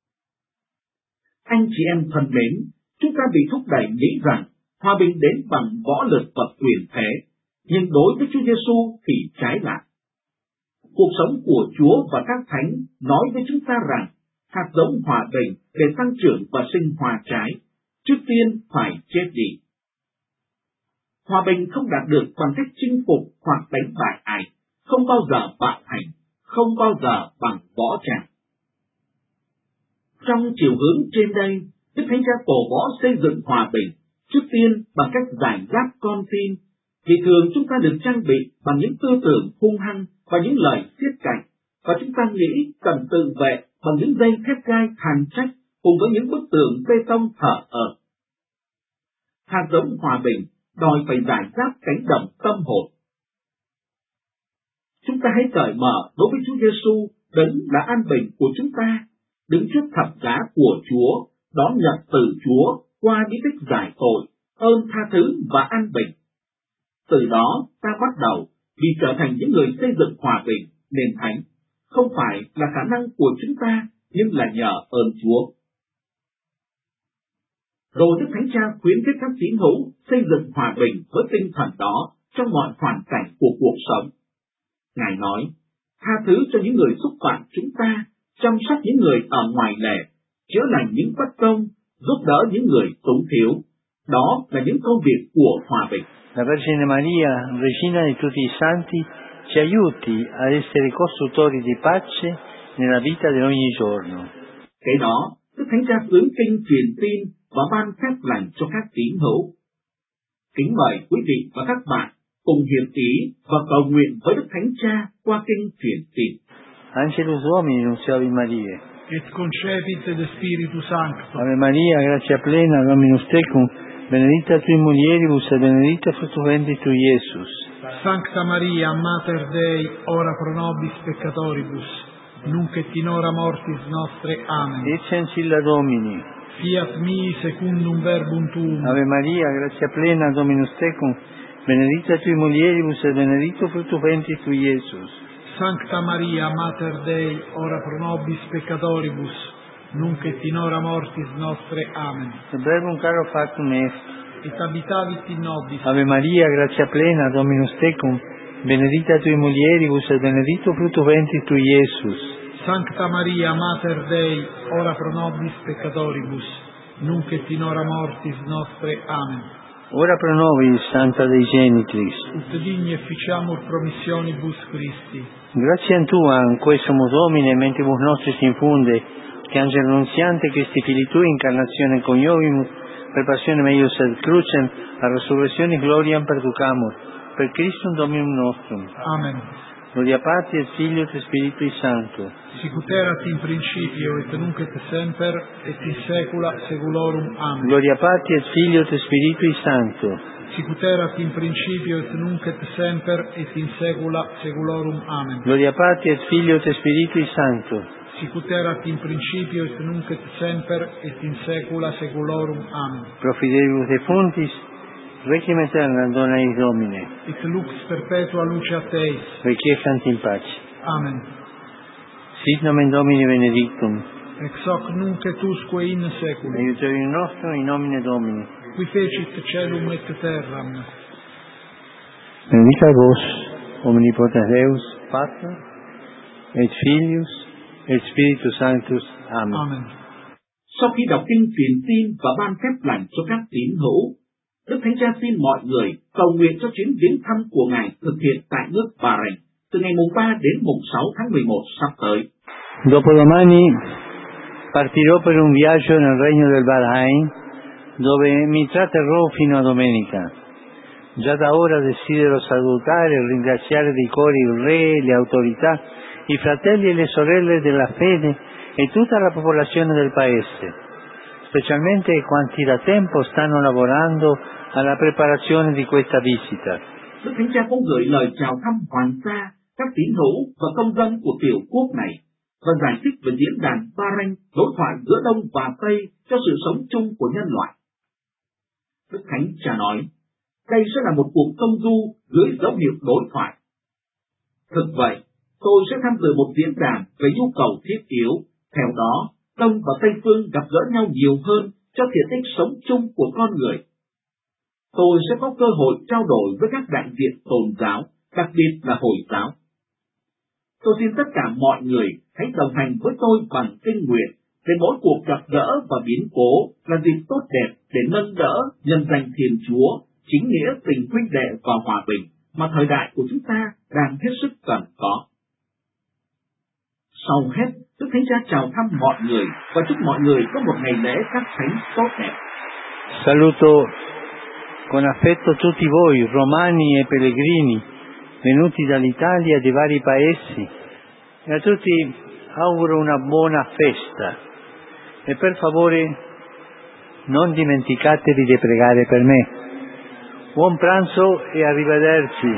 Anh chị em thân mến, chúng ta bị thúc đẩy nghĩ rằng hòa bình đến bằng võ lực và quyền thế, nhưng đối với Chúa Giêsu thì trái lại. Cuộc sống của Chúa và các thánh nói với chúng ta rằng hạt giống hòa bình để tăng trưởng và sinh hoa trái, trước tiên phải chết đi. Hòa bình không đạt được bằng cách chinh phục hoặc đánh bại ai, không bao giờ bạo hành, không bao giờ bằng võ trang. Trong chiều hướng trên đây, Đức Thánh Cha cổ võ xây dựng hòa bình, trước tiên bằng cách giải giáp con tin, vì thường chúng ta được trang bị bằng những tư tưởng hung hăng và những lời siết cạnh, và chúng ta nghĩ cần tự vệ bằng những dây thép gai tàn trách cùng với những bức tường bê tông thở ơ. Hạt giống hòa bình đòi phải giải giáp cánh đồng tâm hồn. Chúng ta hãy cởi mở đối với Chúa Giêsu, đấng là an bình của chúng ta, đứng trước thập giá của Chúa, đón nhận từ Chúa qua bí tích giải tội, ơn tha thứ và an bình. Từ đó ta bắt đầu vì trở thành những người xây dựng hòa bình, nền thánh, không phải là khả năng của chúng ta, nhưng là nhờ ơn Chúa. Rồi Đức Thánh Cha khuyến khích các tín hữu xây dựng hòa bình với tinh thần đó trong mọi hoàn cảnh của cuộc sống. Ngài nói, tha thứ cho những người xúc phạm chúng ta, chăm sóc những người ở ngoài lề, chữa lành những bất công, giúp đỡ những người túng thiếu. Đó là những công việc của hòa bình. La Vergine Maria, Regina di tutti i santi, ci aiuti a essere costruttori di pace nella vita di ogni giorno. Cái đó, Đức Thánh Cha tướng kinh truyền tin và ban phép lành cho các tín hữu. Kính mời quý vị và các bạn cùng hiệp ý và cầu nguyện với Đức Thánh Cha qua kinh truyền tin. Angelus Domini, nunciavi Mariae. Et concepit de Spiritus Sancto. Ave Maria, gratia plena, Dominus tecum, benedicta tui mulieribus et benedictus fructus ventris tui, Iesus. Sancta Maria, Mater Dei, ora pro nobis peccatoribus, nunc et in hora mortis nostre. Amen. Ecce ancilla Domini. Fiat mi secundum verbum tuum. Ave Maria, gratia plena, Dominus tecum, benedicta tui mulieribus et benedictus fructus ventris tui, Iesus. Sancta Maria, Mater Dei, ora pro nobis peccatoribus, nunc et in hora mortis nostre. Amen. Et verbum caro factum est. Et habitavit in nobis. Ave Maria, gratia plena, Dominus tecum, benedicta tui mulieribus et benedictus fructus ventris tui, Iesus. Sancta Maria, Mater Dei, ora pro nobis peccatoribus, nunc et in hora mortis nostre. Amen. Ora pro nobis, Santa Dei Genitris. Ut digni efficiamur promissionibus Christi. Gratiam Tuam, quae sumus Domine, mentibus nostris infunde, che angelo nunziante Christi Filii Tui, incarnatione coniovimus, per passione meius et crucem, a resurrectionis gloriam perducamur, per Christum Dominum nostrum. Amen. Gloria Patri et Filio et Spiritui Sancto. Sicut erat in principio et nunc et semper et in saecula saeculorum. Amen. Gloria Patri et Filio et Spiritui Sancto. Sicut erat in principio et nunc et semper et in saecula saeculorum. Amen. Gloria Patri et Filio et Spiritui Sancto. Sicut erat in principio et nunc et semper et in saecula saeculorum. Amen. Pro fidelibus defuntis, requiem aeterna dona eis Domine. Et lux perpetua luceat eis. Requiescant in pace. Amen. Sit nomen Domini benedictum. Ex hoc nunc et usque in saecula. Aiuterium nostrum in nomine Domini. Qui fecit celum et terram. Benedicat vos, omnipotens Deus, Pater, et Filius, et Spiritus Sanctus. Amen. Amen. Sau khi đọc kinh truyền tin và ban phép lành cho các tín hữu, Đức Thánh Cha xin mọi người cầu nguyện cho chuyến viếng thăm của Ngài thực hiện tại nước Bahrain từ ngày mùng 3 đến mùng 6 tháng 11 sắp tới. Dopodomani partirò per un viaggio nel regno del Bahrain, dove mi tratterrò fino a domenica. Già da ora desidero salutare e ringraziare di cuore il Re, le autorità, i fratelli e le sorelle della fede e tutta la popolazione del Paese, specialmente quanti da tempo stanno lavorando alla preparazione di questa visita. Đức Thánh Cha cũng gửi lời chào thăm hoàng gia, các tín hữu và công dân của tiểu quốc này và giải thích về diễn đàn Bahrain, đối thoại giữa Đông và Tây cho sự sống chung của nhân loại. Đức Thánh Cha nói, đây sẽ là một cuộc công du dưới dấu hiệu đối thoại. Thực vậy, tôi sẽ tham dự một diễn đàn về nhu cầu thiết yếu, theo đó Đông và Tây phương gặp gỡ nhau nhiều hơn cho tiện ích sống chung của con người. Tôi sẽ có cơ hội trao đổi với các đại diện tôn giáo, đặc biệt là Hồi giáo. Tôi xin tất cả mọi người hãy đồng hành với tôi bằng kinh nguyện để mỗi cuộc gặp gỡ và biến cố là dịp tốt đẹp để nâng đỡ nhân danh Thiên Chúa, chính nghĩa tình huynh đệ và hòa bình mà thời đại của chúng ta đang hết sức cần có. Sau hết, Đức Thánh Cha chào thăm mọi người và chúc mọi người có một ngày lễ các thánh tốt đẹp. Saluto con affetto tutti voi, romani e pellegrini, venuti dall'Italia e dai vari paesi, e a tutti auguro una buona festa. E per favore non dimenticatevi di pregare per me. Buon pranzo e arrivederci.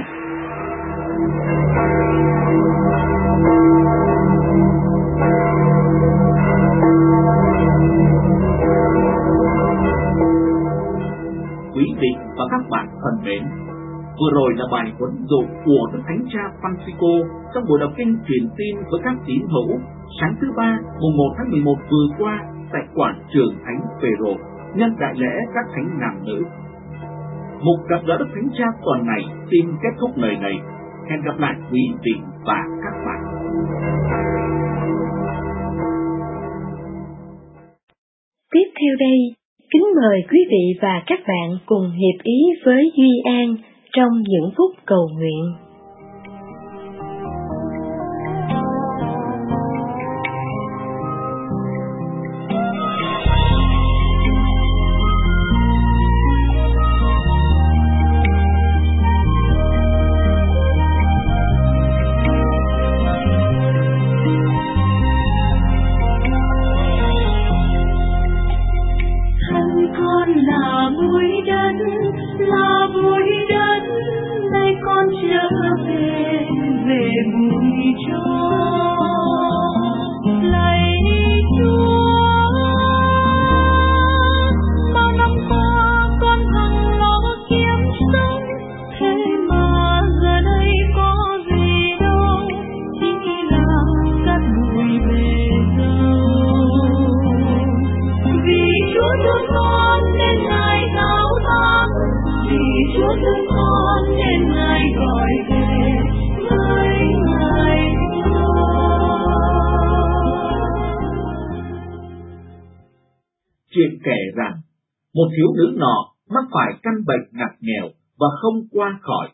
Quý vị và các bạn thân mến, Vừa rồi là bài huấn dụ của Đức Thánh Cha Francisco trong buổi đọc kinh truyền tin với các tín hữu sáng thứ Ba, mùng 1 tháng 11 vừa qua tại quảng trường Thánh Phêrô nhân đại lễ các thánh nam nữ. Mục gặp gỡ Đức Thánh Cha tuần này xin kết thúc lời này. Hẹn gặp lại quý vị và các bạn. Tiếp theo đây, kính mời quý vị và các bạn cùng hiệp ý với Duy An trong những phút cầu nguyện. Chuyện kể rằng một thiếu nữ nọ mắc phải căn bệnh ngặt nghèo và không qua khỏi.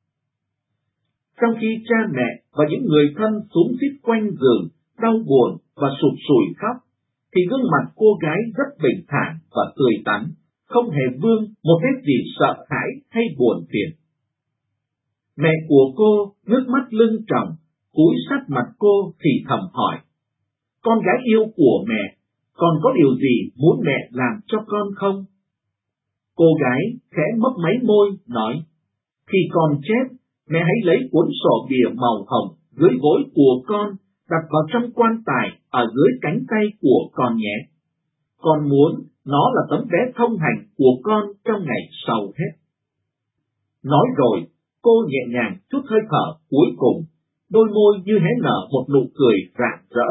Trong khi cha mẹ và những người thân xúm xít quanh giường, đau buồn và sụt sùi khóc, thì gương mặt cô gái rất bình thản và tươi tắn, không hề vương một nét gì sợ hãi hay buồn phiền. Mẹ của cô nước mắt lưng tròng, cúi sát mặt cô thì thầm hỏi: "Con gái yêu của mẹ, còn có điều gì muốn mẹ làm cho con không?" Cô gái khẽ mấp máy môi nói: "Khi con chết, mẹ hãy lấy cuốn sổ bìa màu hồng dưới gối của con đặt vào trong quan tài ở dưới cánh tay của con nhé. Con muốn nó là tấm vé thông hành của con trong ngày sau hết." Nói rồi, cô nhẹ nhàng chút hơi thở cuối cùng, đôi môi như hé nở một nụ cười rạng rỡ.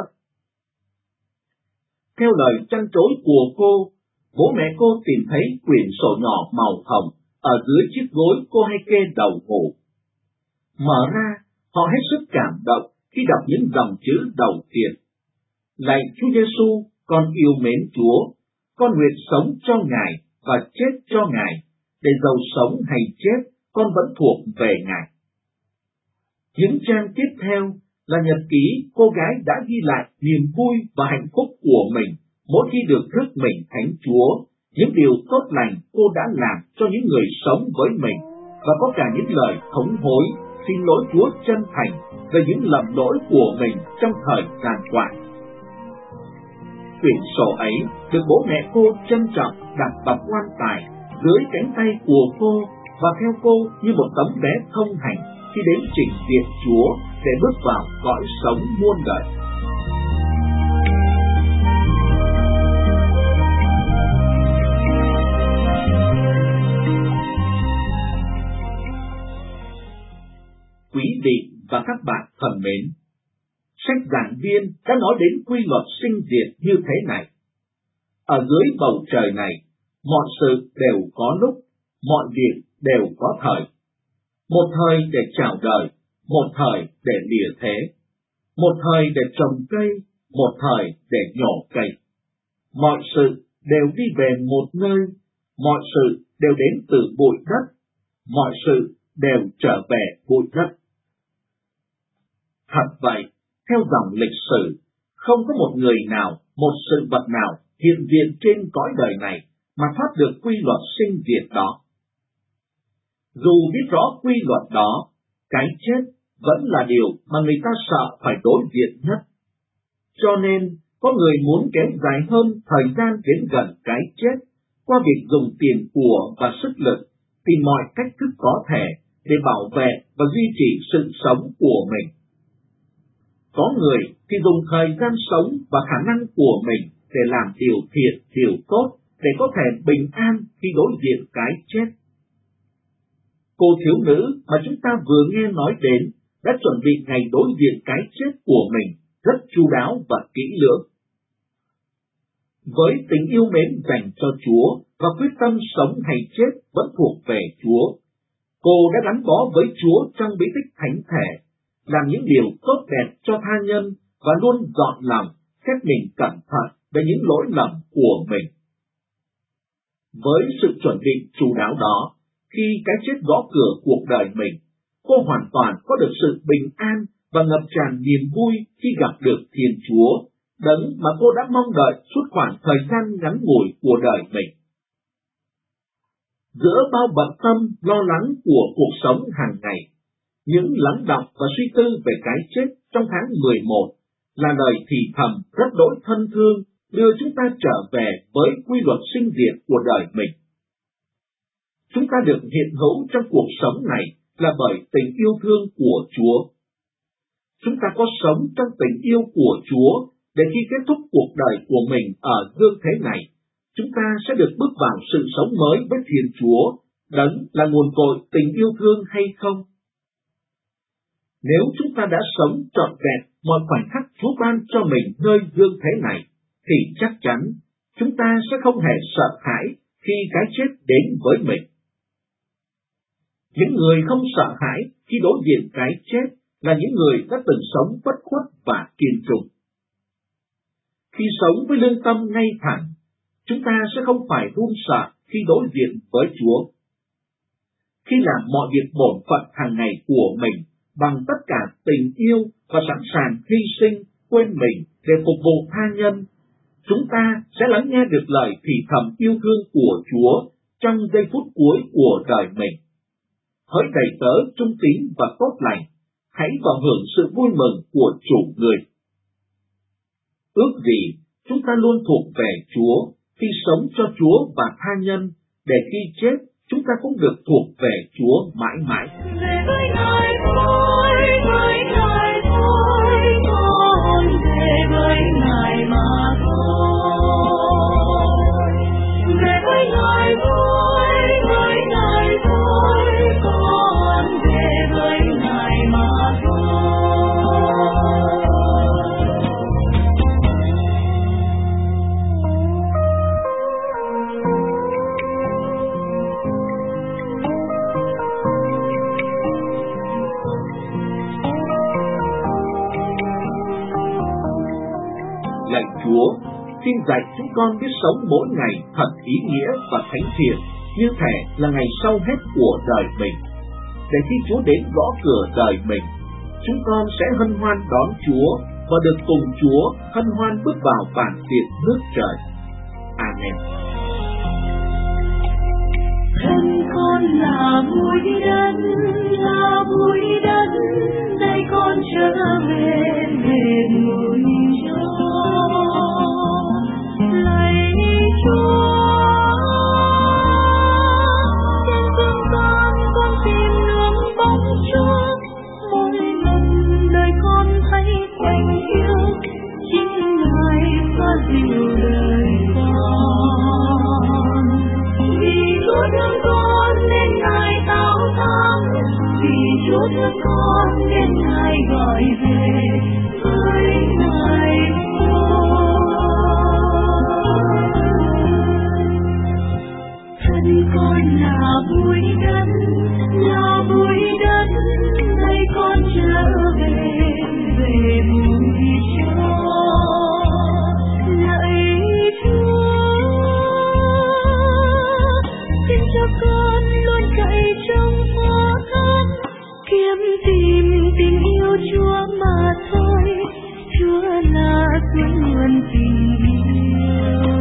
Theo lời trăn trối của cô, bố mẹ cô tìm thấy quyển sổ nhỏ màu hồng ở dưới chiếc gối cô hay kê đầu ngủ. Mở ra, họ hết sức cảm động khi đọc những dòng chữ đầu tiên: "Lạy Chúa Giêsu, con yêu mến Chúa, con nguyện sống cho Ngài và chết cho Ngài, để dầu sống hay chết, con vẫn thuộc về Ngài." Những trang tiếp theo là nhật ký cô gái đã ghi lại niềm vui và hạnh phúc của mình mỗi khi được rước mình Thánh Chúa, những điều tốt lành cô đã làm cho những người sống với mình, và có cả những lời thống hối, xin lỗi Chúa chân thành về những lầm lỗi của mình trong thời gian qua. Quyển sổ ấy được bố mẹ cô trân trọng đặt vào quan tài dưới cánh tay của cô và theo cô như một tấm vé thông hành khi đến trình diện Chúa để bước vào cõi sống muôn đời. Quý vị và các bạn thân mến, sách giảng viên đã nói đến quy luật sinh diệt như thế này: ở dưới bầu trời này, mọi sự đều có lúc, mọi việc đều có thời. Một thời để chào đời, một thời để lìa thế, một thời để trồng cây, một thời để nhổ cây. Mọi sự đều đi về một nơi, mọi sự đều đến từ bụi đất, mọi sự đều trở về bụi đất. Thật vậy, theo dòng lịch sử, không có một người nào, một sự vật nào hiện diện trên cõi đời này mà thoát được quy luật sinh diệt đó. Dù biết rõ quy luật đó, cái chết vẫn là điều mà người ta sợ phải đối diện nhất. Cho nên, có người muốn kéo dài hơn thời gian đến gần cái chết qua việc dùng tiền của và sức lực, tìm mọi cách thức có thể để bảo vệ và duy trì sự sống của mình. Có người thì dùng thời gian sống và khả năng của mình để làm điều thiện, điều tốt, để có thể bình an khi đối diện cái chết. Cô thiếu nữ mà chúng ta vừa nghe nói đến đã chuẩn bị ngày đối diện cái chết của mình rất chu đáo và kỹ lưỡng. Với tình yêu mến dành cho Chúa và quyết tâm sống hay chết vẫn thuộc về Chúa, cô đã gắn bó với Chúa trong bí tích thánh thể, làm những điều tốt đẹp cho tha nhân và luôn dọn lòng xét mình cẩn thận về những lỗi lầm của mình. Với sự chuẩn bị chu đáo đó, khi cái chết gõ cửa cuộc đời mình, cô hoàn toàn có được sự bình an và ngập tràn niềm vui khi gặp được Thiên Chúa, đấng mà cô đã mong đợi suốt khoảng thời gian ngắn ngủi của đời mình. Giữa bao bận tâm, lo lắng của cuộc sống hàng ngày, những lắng đọng và suy tư về cái chết trong tháng 11 là lời thì thầm rất đỗi thân thương đưa chúng ta trở về với quy luật sinh diệt của đời mình. Chúng ta được hiện hữu trong cuộc sống này là bởi tình yêu thương của Chúa. Chúng ta có sống trong tình yêu của Chúa để khi kết thúc cuộc đời của mình ở dương thế này, chúng ta sẽ được bước vào sự sống mới với Thiên Chúa, đấng là nguồn cội tình yêu thương hay không? Nếu chúng ta đã sống trọn vẹn mọi khoảnh khắc Chúa ban cho mình nơi dương thế này, thì chắc chắn chúng ta sẽ không hề sợ hãi khi cái chết đến với mình. Những người không sợ hãi khi đối diện cái chết là những người đã từng sống bất khuất và kiên trung. Khi sống với lương tâm ngay thẳng, chúng ta sẽ không phải run sợ khi đối diện với Chúa. Khi làm mọi việc bổn phận hàng ngày của mình bằng tất cả tình yêu và sẵn sàng hy sinh, quên mình để phục vụ tha nhân, chúng ta sẽ lắng nghe được lời thì thầm yêu thương của Chúa trong giây phút cuối của đời mình. Hỡi đầy tớ trung tín và tốt lành, hãy vào hưởng sự vui mừng của chủ người. Ước gì chúng ta luôn thuộc về Chúa, khi sống cho Chúa và tha nhân, để khi chết chúng ta cũng được thuộc về Chúa mãi mãi. Về với Ngài thôi, với Ngài thôi, con về với Ngài mà thôi. Về với Ngài thôi, với Ngài thôi, con về với Ngài mà Lạy Chúa, xin dạy chúng con biết sống mỗi ngày thật ý nghĩa và thánh thiện, như thể là ngày sau hết của đời mình. Để khi Chúa đến gõ cửa đời mình, chúng con sẽ hân hoan đón Chúa và được cùng Chúa hân hoan bước vào bản tiệc nước trời. Amen. thân con là bụi đất, đây con trở về bụi cho. Lạy Chúa, trên dương gian con tìm nương bóng Chúa, mỗi lần đời con thấy quạnh hiu, chính Ngài xoa dịu đời con. Vì Chúa thương con nên Ngài tao thắm, vì Chúa thương con nên Ngài gọi về với Ngài thôi. Thân con là bụi đất, đây con trở về bụi cho. Lạy Chúa, xin cho con luôn cậy trong khó khăn, kiếm tìm tình yêu Chúa mà thôi. Chúa là nguồn tình yêu.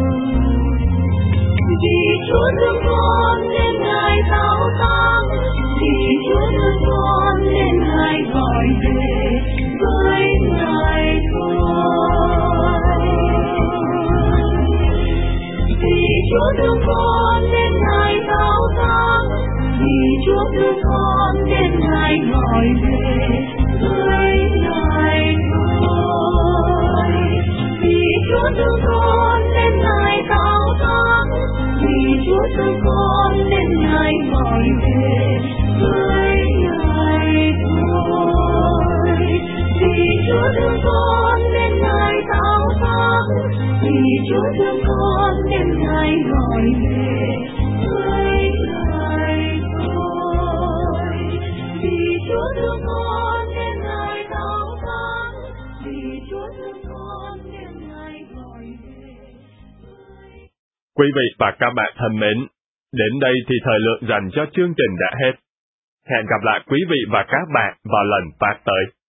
Vì Chúa thương con nên Ngài tao thắm, vì Chúa thương con nên Ngài gọi về với Ngài thôi. Vì Chúa thương con nên Ngài tao thắm, vì Chúa thương con nên Ngài gọi về với Ngài thôi. Vì Chúa thương con nên Ngài tao thắm, vì Chúa thương con nên Ngài gọi về với Ngài thôi. Vì Chúa thương con nên Ngài tạo phước, vì Chúa thương con nên Ngài gọi về với Ngài thôi. Vì Chúa thương con nên Ngài tạo phước, vì Chúa thương con nên Ngài gọi về. Quý vị và các bạn thân mến, đến đây thì thời lượng dành cho chương trình đã hết. Hẹn gặp lại quý vị và các bạn vào lần phát tới.